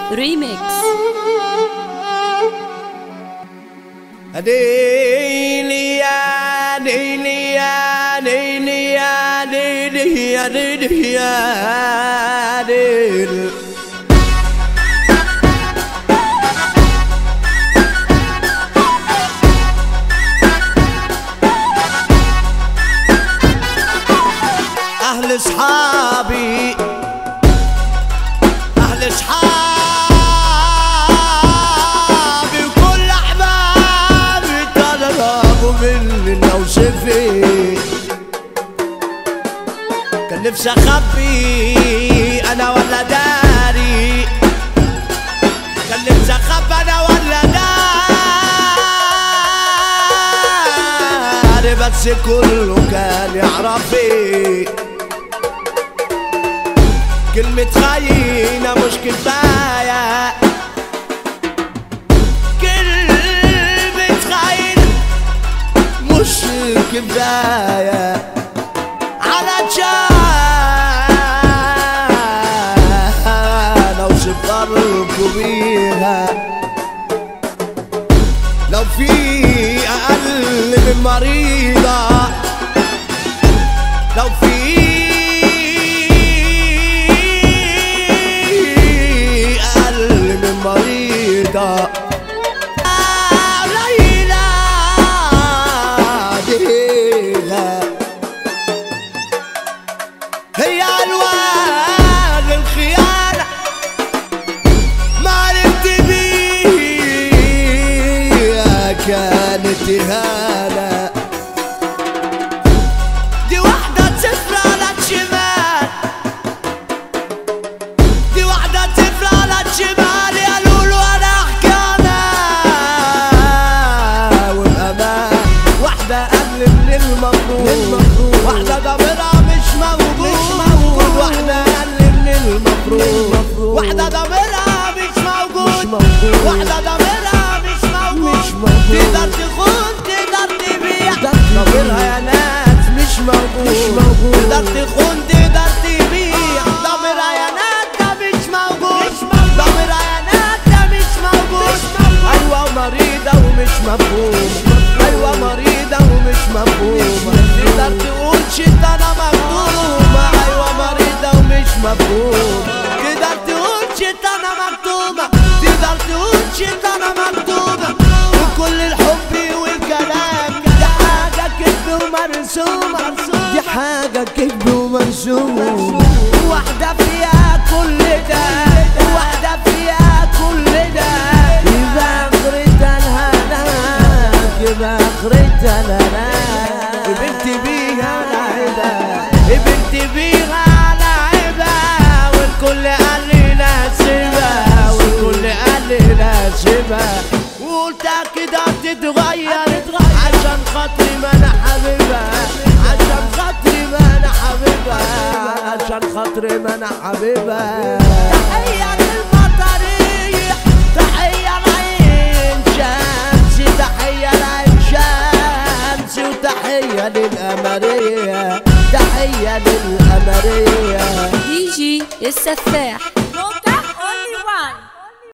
ريميكس. أهل صحابي وكل أحبابي طلبوا مني إني أوصفك. كان نفسي أخبي أنا ولا داري، كان نفسي أخبي أنا ولا داري، بس كله كان يعرفك. كلمة خاينة مش كفاية، كلمة خاينة مش كفاية علشان أوصف قلبكوا بيها. لو في أقل من مريضة، لو في مريضة قليلة ديها، هي ألوان الخيانة ما عرفت بيها، كانت إهانة. دي واحدة صفر على الشمال، دي واحدة صفر على الشمال، واحدة ضميرها مش موجود، واحدة أقل من المفروض، واحدة ضميرها مش موجود، واحدة ضميرها مش موجود. تقدر تخون تقدر تبيع، ضميرها يا ناس مش موجود. تقدر تخون تقدر تبيع، ضميرها يا ناس ده مش موجود، ضميرها يا ناس ده مش موجود. أيوة مريضة ومش مفهومة، أيوة مريضة ومش مفهومة. تقدر تقول شيطانة مكتومة، أيوة مريضة ومش مفهومة. تقدر تقول شيطانة مكتومة، تقدر تقول شيطانة مكتومة. وكل الحب والكلام دي حاجة كذب ومرسومة، دي حاجة كذب ومرسومة. واحدة فيها كل ده، واحدة فيها كل ده، يبقى آخرتها الهنا، يبقى آخرتها الهنا. بنتي بيها لعبة، بنتي بيها لعبة، والكل قال لي ناسبة، والكل قال لي ناسبة. وقلت كده تتغير عشان خاطري ما أنا حبيبها، عشان خاطري ما أنا حبيبها، عشان خاطري ما أنا حبيبها. تحية للمطرية، تحية لعين شمس، تحية لعين شمس، وتحية للقمرية، تحية للقمرية. دي جي السفاح.